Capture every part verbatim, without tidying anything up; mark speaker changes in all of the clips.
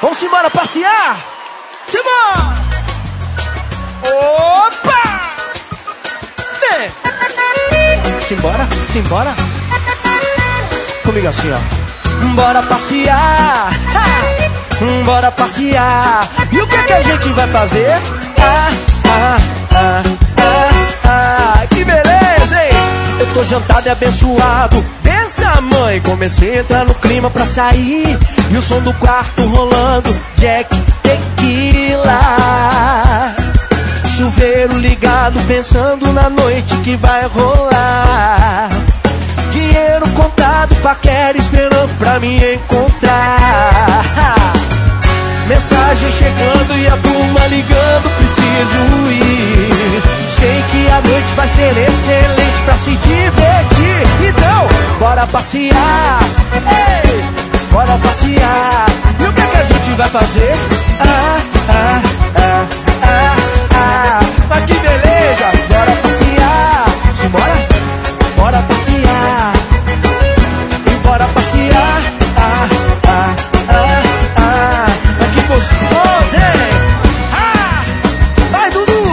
Speaker 1: Vamos embora passear. Simbora. Opa! Vem. Simbora, simbora. Comigo assim, ó. Bora passear. Ha! Bora passear. E o que que a gente vai fazer? Ah, ah, ah, ah, ah. Que beleza, hein? Eu tô jantado e abençoado. Bença, mãe. Comecei a entrar no clima pra sair. E o som do quarto rolando. Jack, tequila. Chuveiro ligado, pensando na noite que vai rolar. Dinheiro contado, paquera esperando pra me encontrar. Mensagem chegando e a turma ligando, preciso ir. Sei que a noite vai ser excelente pra se divertir. Então, bora passear. Ei, bora passear. E o que é que a gente vai fazer? Ah, ah, ah, ah, ah. Mas que beleza, bora passear. Simbora, bora passear. E bora passear. Ah, ah, ah, ah. Mas que gostoso, hein? Ah, vai, Dudu.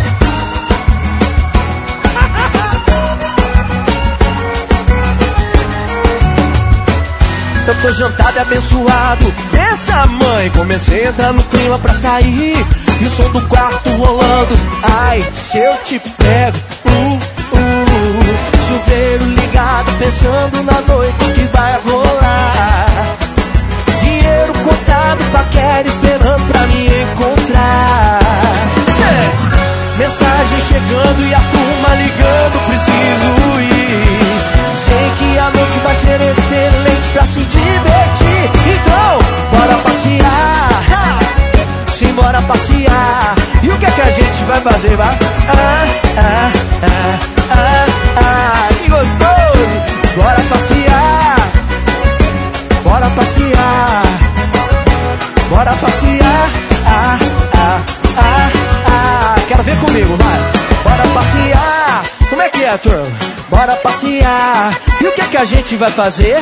Speaker 1: Eu tô jantado e abençoado. Essa mãe, comecei a entrar no clima pra sair. E o som do quarto rolando. Ai, se eu te pego. uh, uh, Chuveiro ligado, pensando na noite que vai rolar. Dinheiro contado, paquera esperando pra me encontrar. É. Mensagem chegando e a turma ligando, preciso ir. Sei que a noite vai ser excelente pra se divertir. Então, bora passear. Simbora passear. E o que é que a gente vai fazer, vai? Ah, ah, ah, ah, ah. Que gostoso. Bora passear. Bora passear. Bora passear. Ah, ah, ah, ah. Quero ver comigo, vai. Bora passear. Como é que é, turma? Bora passear. E o que é que a gente vai fazer?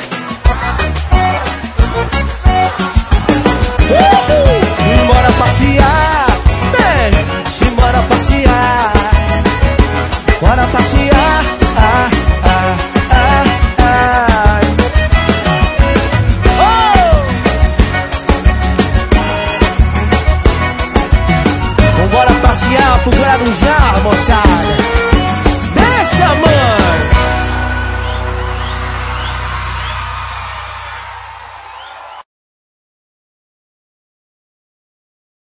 Speaker 1: Uhul. Bora passear. Bem, simbora passear. Bora passear. Ah, ah, ah, ah. Oh! Bora passear pro Guarujá, moçada.